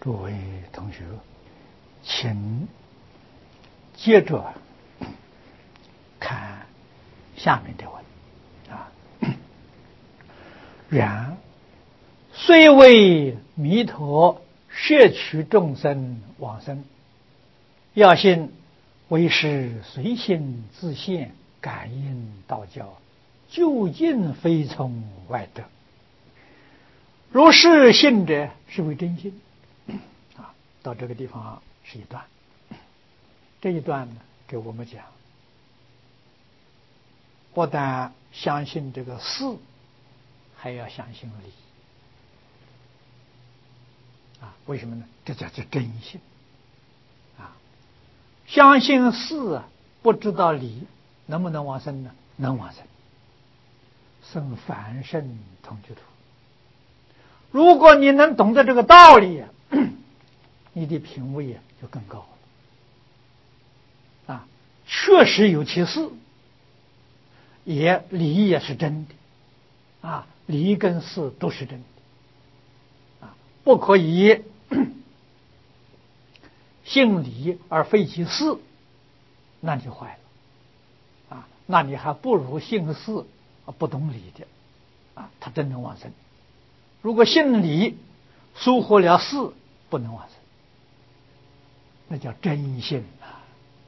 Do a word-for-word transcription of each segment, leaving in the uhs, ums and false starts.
诸位同学，请接着看下面的文啊。然虽为弥陀摄取众生往生，要信为是随心自现，感应道教，究竟非从外得。如是信者，是为真心。啊，到这个地方是一段。这一段呢，给我们讲，不但相信这个事，还要相信理。啊，为什么呢？这叫做真心。啊，相信事不知道理，能不能往生呢？能往生，生凡圣同居土。如果你能懂得这个道理，你的品位就更高了。啊，确实有其事，也理也是真的。啊，理跟事都是真的。啊，不可以信理而非其事，那就坏了。啊，那你还不如信事不懂理的。啊，他真能往生。如果信理疏忽了事，不能往生，那叫真信啊。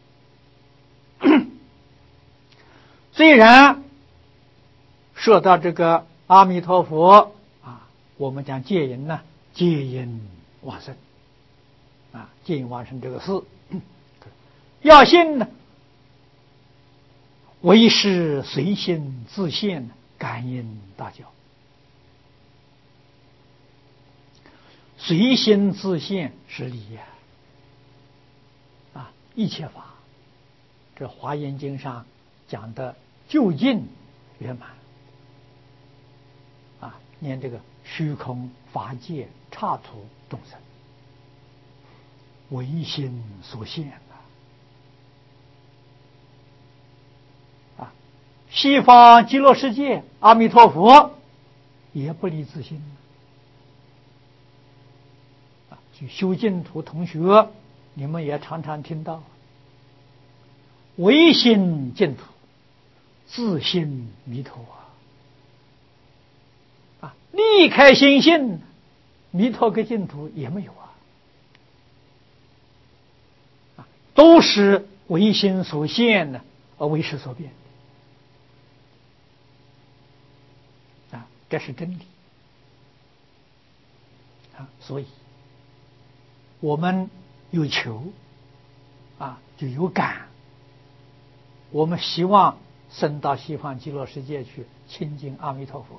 虽然说到这个阿弥陀佛啊，我们讲戒淫呢，戒淫往生啊，戒淫往生这个事，要信呢，为是随心自现，感应大教。随心自现是理呀。啊，一切法，这《华严经》上讲的究竟圆满。啊，念这个虚空法界刹土众生，唯心所现啊！啊，西方极乐世界阿弥陀佛也不离自心。啊，去修净土同学，你们也常常听到，唯心净土，自心弥陀啊！啊，离开心性，弥陀跟净土也没有啊！啊，都是唯心所现的，而唯识所变的啊，这是真理啊！所以我们有求啊，就有感。我们希望升到西方极乐世界去亲近阿弥陀佛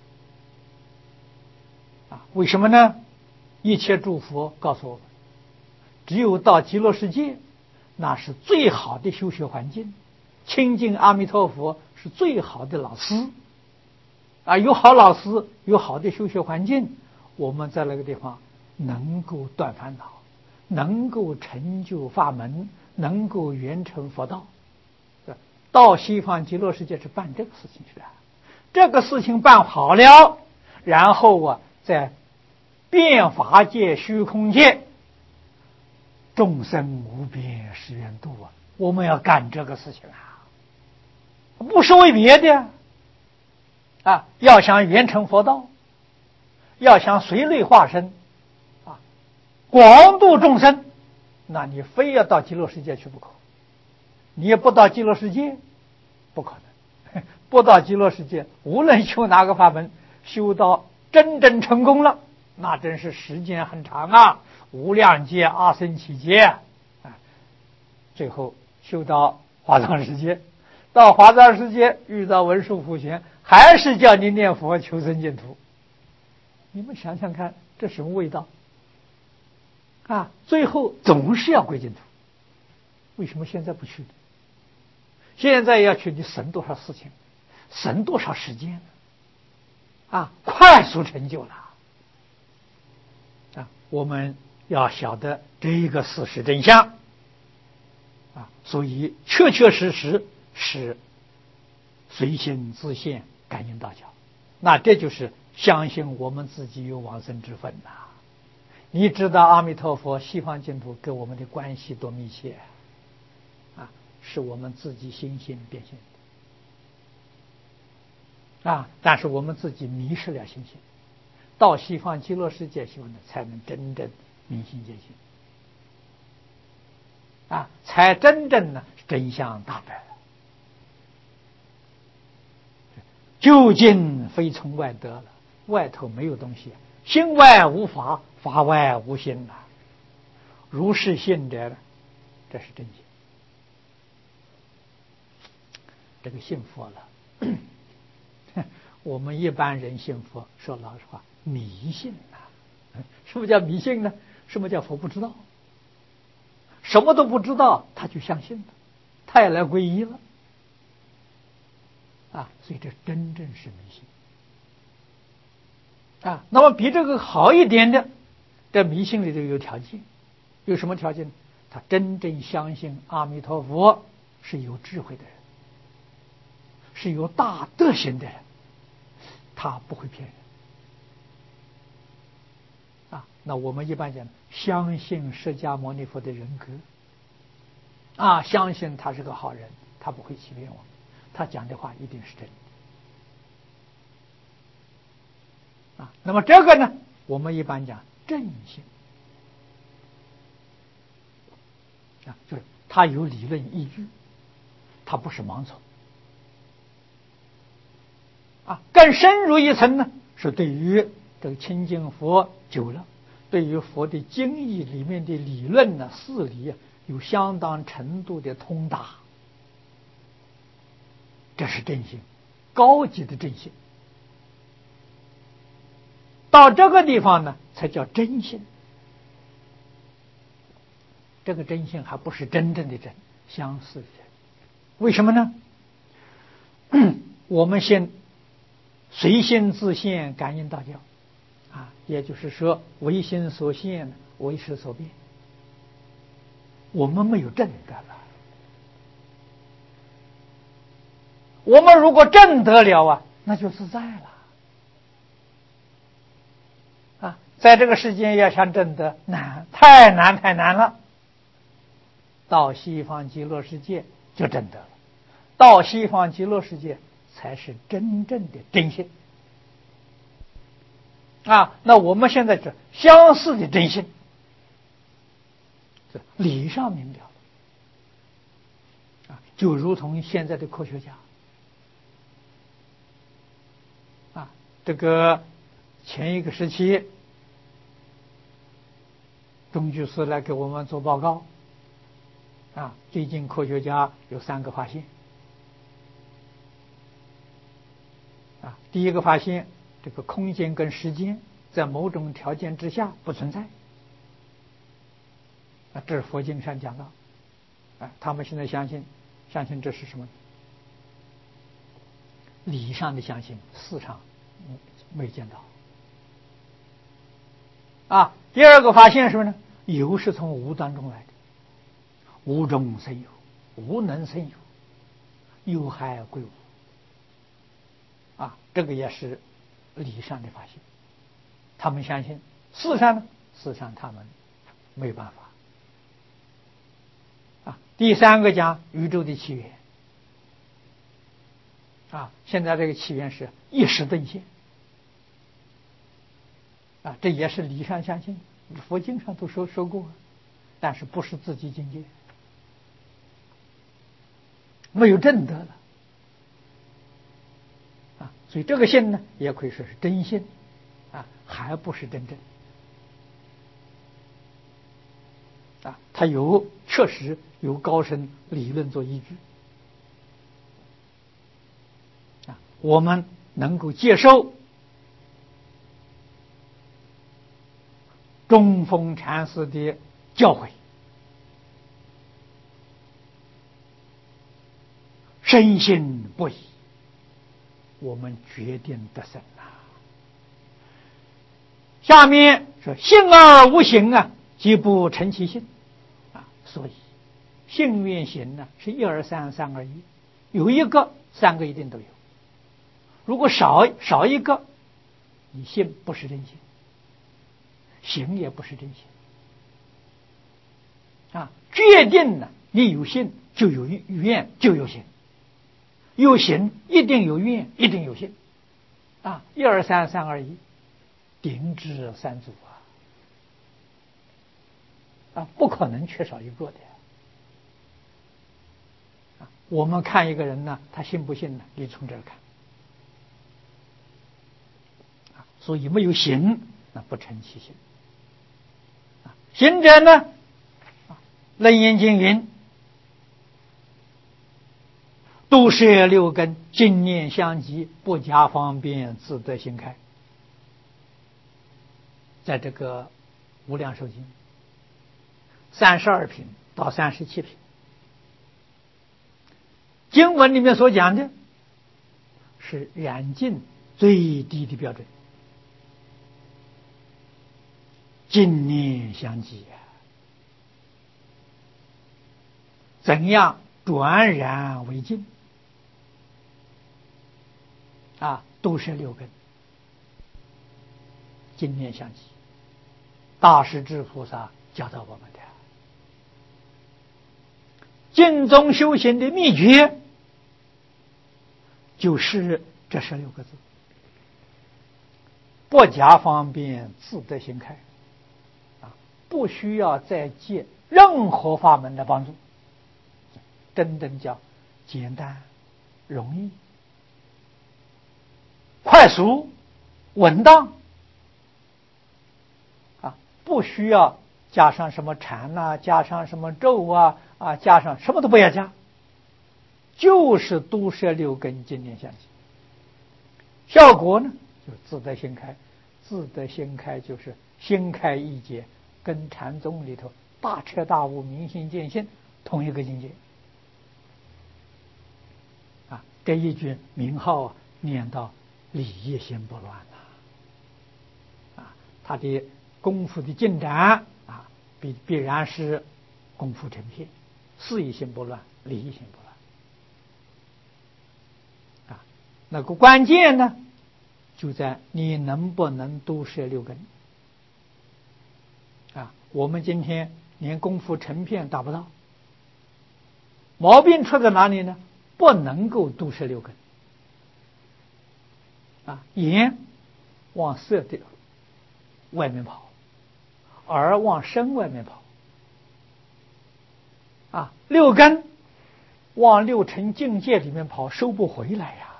啊！为什么呢？一切诸佛告诉我们，只有到极乐世界，那是最好的修学环境，亲近阿弥陀佛是最好的老师啊！有好老师，有好的修学环境，我们在那个地方能够断烦恼，能够成就法门，能够圆成佛道。到西方极乐世界是办这个事情去的，这个事情办好了，然后啊，在变法界、虚空界，众生无边誓愿度啊！我们要干这个事情啊，不是为别的啊！要想圆成佛道，要想随类化身啊，广度众生，那你非要到极乐世界去不可。你也不到极乐世界，不可能。不到极乐世界，无论修哪个法门，修到真正成功了，那真是时间很长啊，无量劫、阿僧祇劫啊，最后修到华藏世界，到华藏世界遇到文殊普贤，还是叫你念佛求生净土。你们想想看，这什么味道啊？最后总是要归净土。为什么现在不去？现在要去，你省多少事情，省多少时间啊？快速成就了啊！我们要晓得这个事实真相啊，所以确确实实是随心自现，感应道教。那这就是相信我们自己有往生之分呐、啊， 你知道阿弥陀佛、西方净土跟我们的关系多密切啊！是我们自己心性变现的啊！但是我们自己迷失了心性，到西方极乐世界去呢，才能真正明心见性啊，才真正呢真相大白。究竟非从外得了，外头没有东西，心外无法，法外无心呐。如是信者，这是真心。这个信佛了，我们一般人信佛，说老实话，迷信呐。什么叫迷信呢？什么叫佛不知道？什么都不知道，他就相信了，他也来皈依了。啊，所以这真正是迷信啊。那么比这个好一点的，这迷信里头有条件，有什么条件？他真正相信阿弥陀佛是有智慧的人，是有大德行的人，他不会骗人啊。那我们一般讲，相信释迦牟尼佛的人格啊，相信他是个好人，他不会欺骗我们。他讲的话一定是真的啊。那么这个呢，我们一般讲正信啊，就是他有理论依据，他不是盲从啊。更深入一层呢，是对于这个亲近佛久了，对于佛的经义里面的理论呢、事理有相当程度的通达。这是真心，高级的真心。到这个地方呢，才叫真心。这个真心还不是真正的真，相似的真。为什么呢？我们先随心自现，感应道教啊，也就是说，唯心所现，唯识所变。我们没有证得了。我们如果证得了啊，那就自在了啊！在这个世间要想证得难，太难太难了。到西方极乐世界就证得了，到西方极乐世界才是真正的真心啊！那我们现在是相似的真心，理上明了啊，就如同现在的科学家。这个前一个时期，钟居士来给我们做报告啊，最近科学家有三个发现啊。第一个发现，这个空间跟时间在某种条件之下不存在啊，这是佛经上讲到啊。他们现在相信，相信这是什么？理上的相信，事上没见到啊。第二个发现是什么呢？有是从无当中来的，无中生有，无能生有，有害归无啊。这个也是理上的发现，他们相信。事上呢，事上他们没有办法啊。第三个讲宇宙的起源啊，现在这个起源是一时顿现啊，这也是理上相信，佛经上都说说过，但是不是自己境界，没有证得了啊。所以这个信呢，也可以说是真信啊，还不是真正啊，它有确实有高深理论做依据啊，我们能够接受中峰禅师的教诲，深信不疑，我们决定得胜啊。下面说信而无行啊，即不成其信啊。所以信愿行呢是一而三，三而一，有一个三个一定都有。如果少少一个，你信不是真信。 行也不是真行啊。决定了你有信就有愿就有行，有行一定有愿，一定有信啊。一二三三二一，定知三足啊，啊，不可能缺少一个的。啊，我们看一个人呢，他信不信呢？你从这儿看。啊，所以没有行，那不成其行。啊，行者呢，啊，楞严经云。度摄六根，净念相继，不假方便，自得心开。在这个无量寿经三十二品到三十七品经文里面所讲的是染净最低的标准，净念相继啊，怎样转染为净啊？都是六根，净念相继，大势至菩萨教导我们的净宗修行的秘诀，就是这十六个字：不假方便，自得心开。啊，不需要再借任何法门的帮助，真正叫简单、容易、快速、稳当啊！不需要加上什么禅啊，加上什么咒啊，啊，加上什么都不要加，就是都摄六根，净念相继。效果呢，就自得心开。自得心开就是心开意解，跟禅宗里头大彻大悟、明心见性同一个境界啊！这一句名号啊，念到理业心不乱了啊！他的功夫的进展啊，必必然是功夫成片，事业心不乱，理业心不乱啊！那个关键呢，就在你能不能都摄六根啊！我们今天连功夫成片达不到，毛病出在哪里呢？不能够都摄六根啊！眼往色的外面跑，耳往身外面跑啊！六根往六尘境界里面跑，收不回来呀！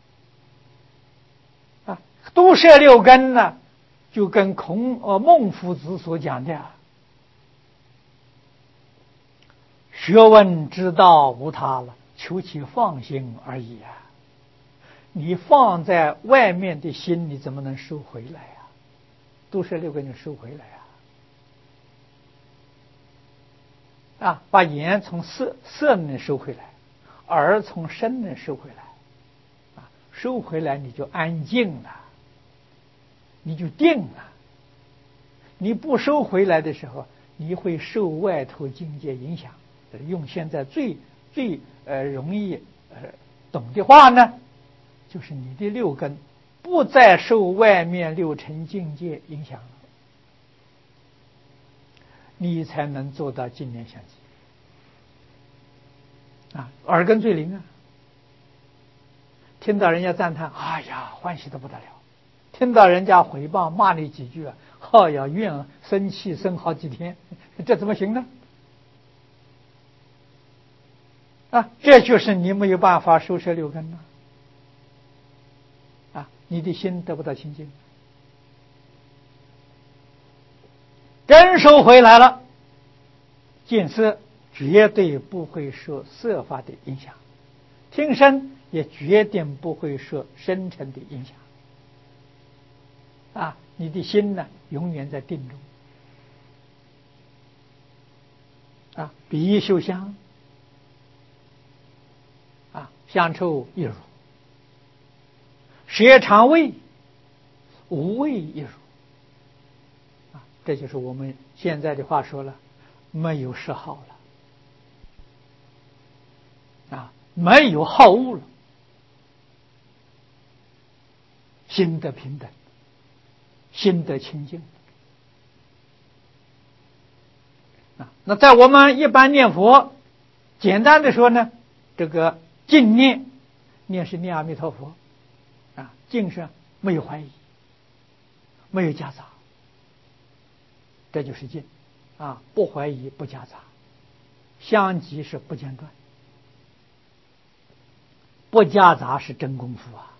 啊，都摄六根呢，就跟孔呃孟夫子所讲的学问之道无他了，求其放心而已啊！你放在外面的心，你怎么能收回来呀？都摄六根就收回来啊！啊，把眼从色色能收回来，耳从声能收回来，啊，收回来你就安静了，你就定了。你不收回来的时候，你会受外头境界影响。用现在最最呃容易呃懂的话呢，就是你的六根不再受外面六尘境界影响了，你才能做到净念相继啊！耳根最灵啊，听到人家赞叹，哎呀，欢喜得不得了；听到人家诽谤骂你几句啊，哎呀，怨生气生好几天，这怎么行呢？啊，这就是你没有办法收摄六根了啊！你的心得不到清净，真收回来了，见色绝对不会受色法的影响，听声也决定不会受声尘的影响啊！你的心呢，永远在定中啊！鼻嗅香啊，香臭一如；舌尝味，无味一如。啊，这就是我们现在的话说了，没有嗜好了，啊，没有好恶了，心得平等，心得清净。 啊，那在我们一般念佛，简单的说呢，这个净念，念是念阿弥陀佛，啊，净是没有怀疑，没有夹杂，这就是净，啊，不怀疑不夹杂，相继是不间断，不夹杂是真功夫啊！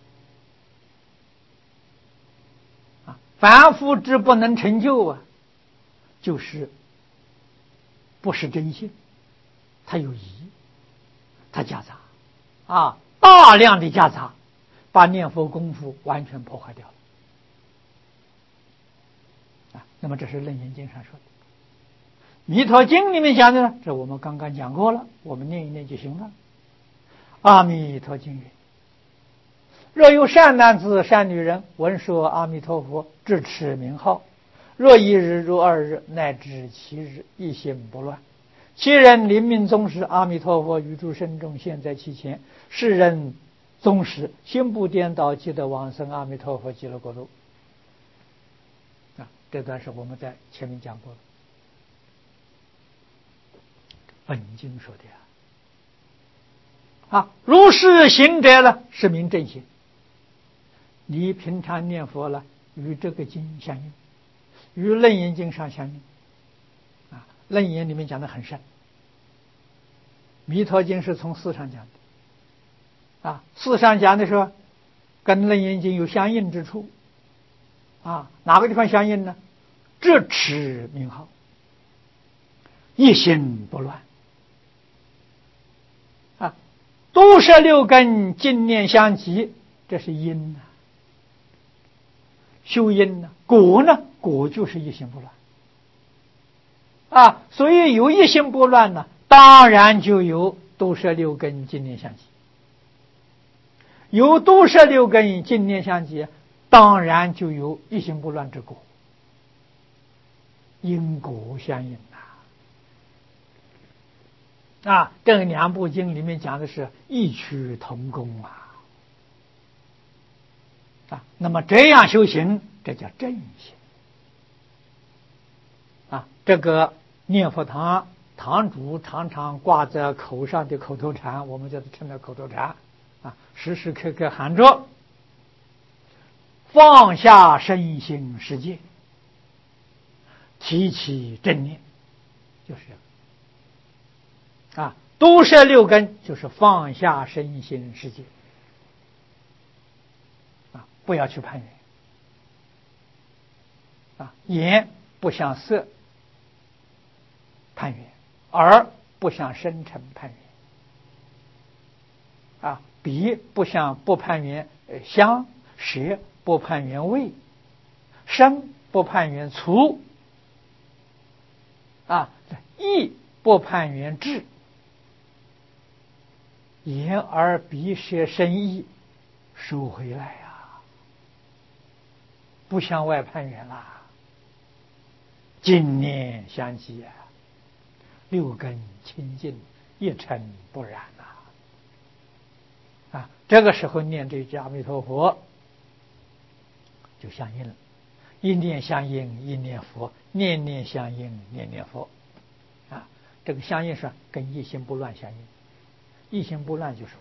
啊，凡夫之不能成就啊，就是不是真心，它有疑，它夹杂，啊，大量的夹杂，把念佛功夫完全破坏掉了。啊，那么这是《楞严经》上说的。弥陀经里面讲的呢，这我们刚刚讲过了，我们念一念就行了。阿弥陀经云：若有善男子善女人闻说阿弥陀佛，至持名号，若一日如二日乃至七日，一心不乱，其人临命终时，阿弥陀佛于诸生中现，在其前，是人终时心不颠倒，即得往生阿弥陀佛极乐国土。啊，这段是我们在前面讲过的，本经说的呀。啊，如是行者呢，是名正行。你平常念佛了，与这个经相应，与楞严经上相应。啊，楞严里面讲的很深，弥陀经是从四上讲的。啊，四上讲的说，跟楞严经有相应之处。啊，哪个地方相应呢？至持名号，一心不乱。啊，都摄六根，净念相继，这是因呐、啊。修因呢，果呢，果就是一心不乱。啊，所以有一心不乱呢，当然就有都摄六根，净念相继。有都摄六根，净念相继，当然就有一心不乱之果。因果相应呐、啊！啊，这两部经里面讲的是异曲同工啊！啊，那么这样修行，这叫正行啊！这个念佛堂堂主常常挂在口上的口头禅，我们叫它称为口头禅啊，时时刻刻喊着放下身心世界，提起正念，就是啊，都摄六根就是放下身心世界啊，不要去攀缘啊，眼不向色攀缘，耳不向声尘攀缘啊，鼻不向不攀缘香，舌不攀缘味，身不攀缘粗啊，意不攀缘智，眼耳鼻舌身意收回来啊，不向外攀缘啦，净念相继啊，六根清净，一尘不染啊！啊，这个时候念这句阿弥陀佛就相应了，一念相应一念佛，念念相应念念佛啊，这个相应是跟一心不乱相应，一心不乱就是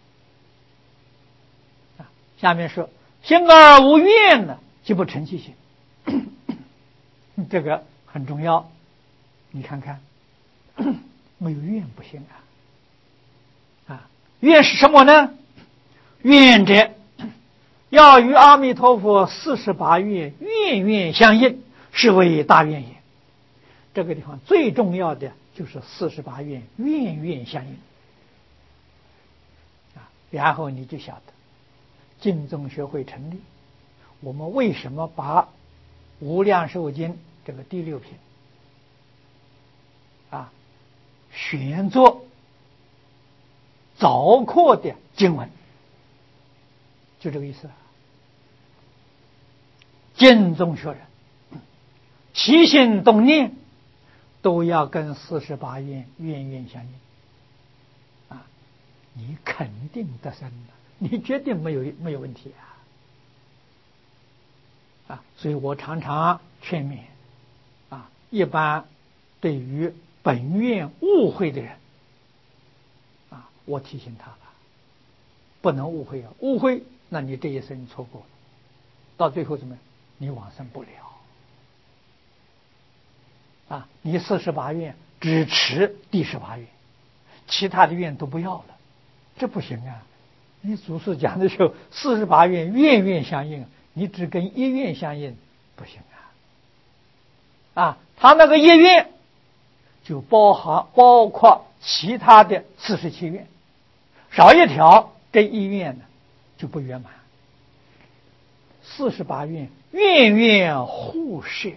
佛啊。下面说心而无怨呢，即不成其心。这个很重要，你看看，没有怨不行啊！啊，怨是什么呢？怨者要与阿弥陀佛四十八愿愿愿相应，是为大愿也。这个地方最重要的就是四十八愿愿愿相应啊，然后你就晓得净宗学会成立，我们为什么把无量寿经这个第六品啊选作早课的经文，就这个意思。净宗学人起心动念都要跟四十八愿愿愿相应啊，你肯定得生了，你绝对没有没有问题啊！啊，所以我常常劝勉啊，一般对于本院误会的人，啊，我提醒他了，不能误会啊！误会，那你这一生错过了，到最后怎么样？你往生不了。啊，你四十八愿只持第十八愿，其他的愿都不要了，这不行啊！你祖师讲的时候，四十八愿愿愿相应，你只跟一愿相应，不行啊！啊，他那个一愿就包含包括其他的四十七愿，少一条，这一愿呢就不圆满。四十八愿愿愿互摄，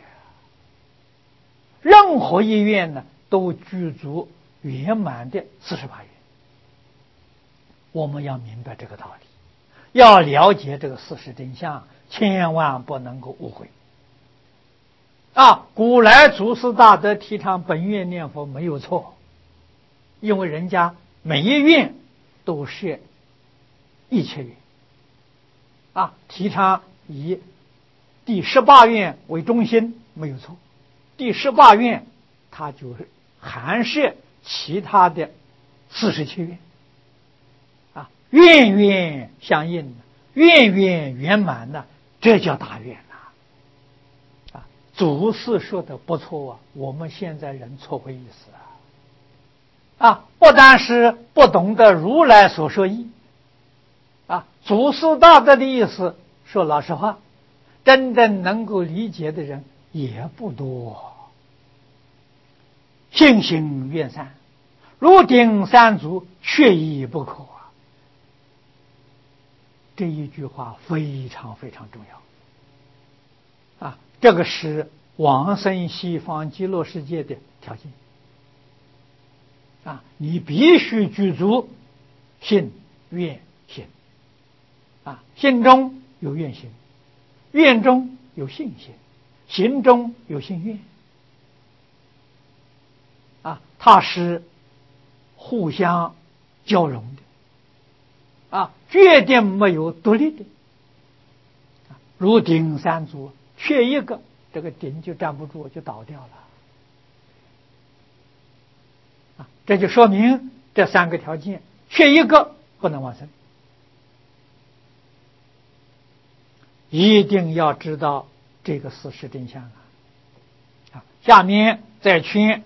任何一愿呢都具足圆满的四十八愿。我们要明白这个道理，要了解这个事实真相，千万不能够误会。啊，古来祖师大德提倡本愿念佛没有错，因为人家每一愿都是一切愿，啊，提倡以第十八愿为中心没有错。第十八愿它就是含摄其他的四十七愿，啊，愿愿相应，愿愿圆满呢，这叫大愿呐！啊，祖师说的不错啊，我们现在人错会意思啊！啊，不但是不懂得如来所说义，啊，祖师大德的意思，说老实话，真正能够理解的人也不多。信行愿善，如顶三足，缺一不可啊！这一句话非常非常重要啊！这个是往生西方极乐世界的条件啊！你必须具足信愿行啊！心中有愿行，愿中有信心，行中有信愿啊！它是互相交融的啊，决定没有独立的。如顶三足，缺一个，这个顶就站不住，就倒掉了啊！这就说明这三个条件缺一个不能往生。一定要知道这个事实真相啊！啊，下面再劝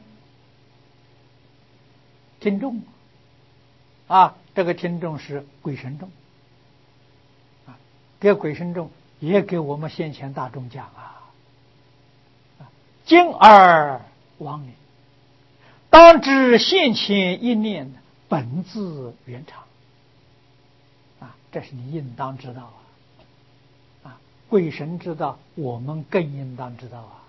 听众啊，这个听众是鬼神众啊，给鬼神众也给我们先前大众讲啊，今而亡灵，当知现前一念本自圆常啊，这是你应当知道啊。啊，鬼神知道，我们更应当知道啊。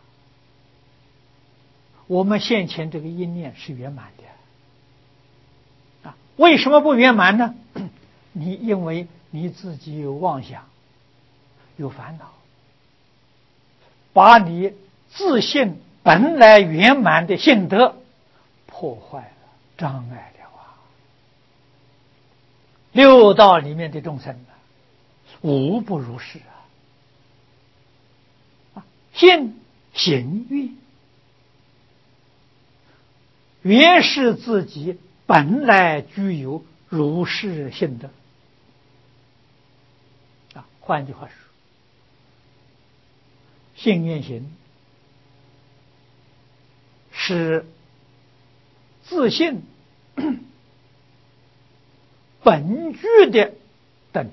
我们现前这个一念是圆满的啊，为什么不圆满呢？你因为你自己有妄想，有烦恼，把你自信本来圆满的性德破坏了，障碍了啊！六道里面的众生呢，无不如是啊！信行愿原是自己本来具有如是性德啊。换句话说，信愿行是自信本具的等，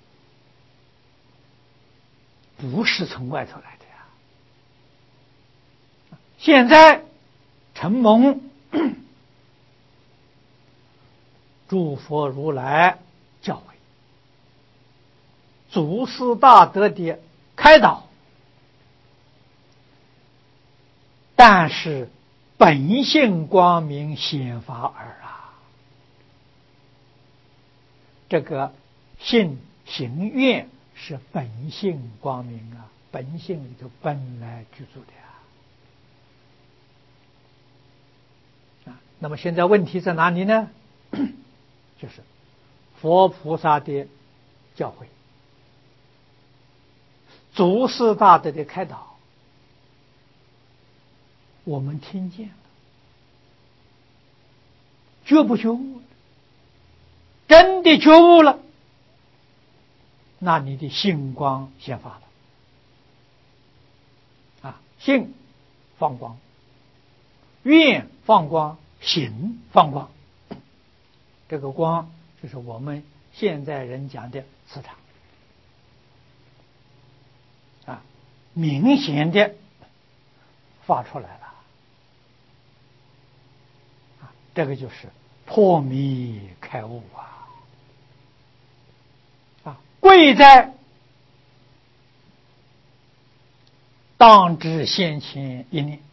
不是从外头来的呀。现在承蒙诸佛如来教诲，祖师大德的开导，但是本性光明显法耳啊！这个信行愿是本性光明啊，本性里头本来具足的啊。啊，那么现在问题在哪里呢？就是佛菩萨的教诲，祖师大德的开导，我们听见了， 觉不觉悟？真的觉悟了，那你的心光显发了啊！心放光，愿放光，行放光。这个光就是我们现在人讲的磁场啊，明显的发出来了啊！这个就是破迷开悟啊！啊，贵在当知先前一念